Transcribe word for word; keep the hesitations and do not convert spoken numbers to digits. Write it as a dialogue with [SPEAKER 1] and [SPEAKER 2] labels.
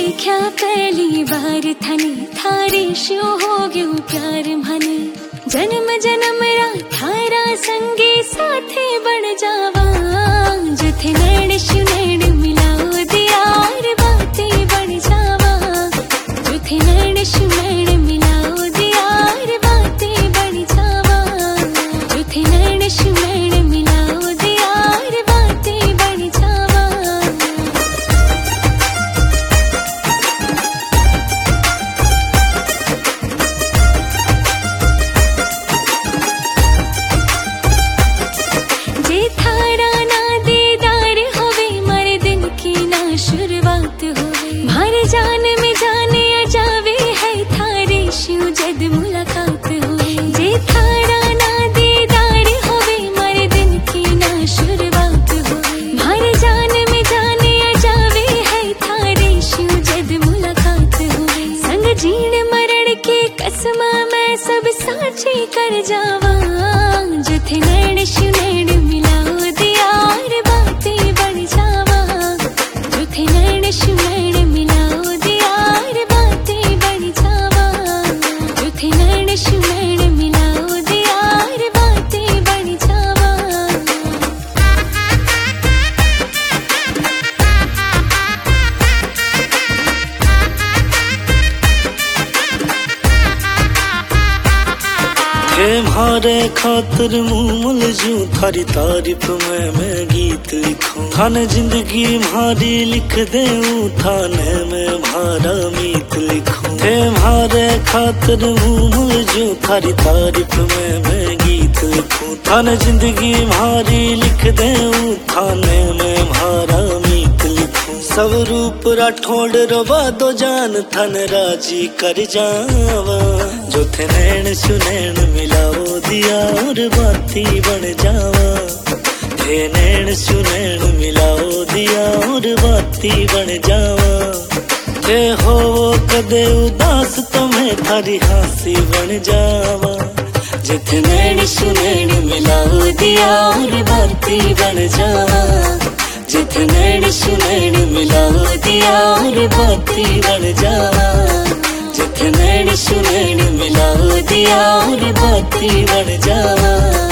[SPEAKER 1] देखा पहली बार थने थारे शो हो गयो प्यार मने जन्म जन्म रा थारा संगी साथे बन जावा जुथे नैन सुनैन मिलाओ दियार बातें बन जावा जुथे नैन सुनैन मिलाओ दियार बातें बन जावा जुथे नैन सुनैन मिलाओ दियार बातें बन जावा। जे थारा ना दीदार होवे मारे दिन की ना शुरुआत होवे मारे जान में जाने आ जावे है थारे शिव जद मुलाकात होवे जे थारा ना दीदार होवे मारे दिन की ना शुरुआत होवे मारे जान में जाने आ जावे है थारे शिव जद मुलाकात होवे संग जीण मरण के कसमा मैं सब साझी कर जावा जुथे नैन सुनैन मिलाओ दियार बातें बन जावा जुथे नैन सुनैन मिलाओ दियार बातें बन जावा जुथे नैन सुनैन मिलाओ दियार बातें बन जावा।
[SPEAKER 2] थे म्हारे खातर मुमल जू थारी तारीफ में मैं गीत लिखूं थाने जिंदगी म्हारी लिख देऊं थाने में म्हारा मीत लिखूं थे म्हारे खातर मुमल जू थारी तारीफ में मैं गीत लिखूं थाने जिंदगी म्हारी लिख देऊं थाने में म्हारा मीत लिखूं सब रूप राठौड़ रवा दो जान थन राजी कर जावा जुथे नैन सुनैन मिलाओ दियार बाती बन जावा थे नैन सुनैन मिलाओ दियार बाती बन जावा थे हो कदे उदास तुम्हें थारी हासी बन जावा जिथे नैन सुनैन मिलाओ दियार बाती बन जावा जिथे नैन सुनैन मिलाओ दियार बाती बन जावा जिथे नैन सुनैन मिलाओ दियार बाती बन जावा।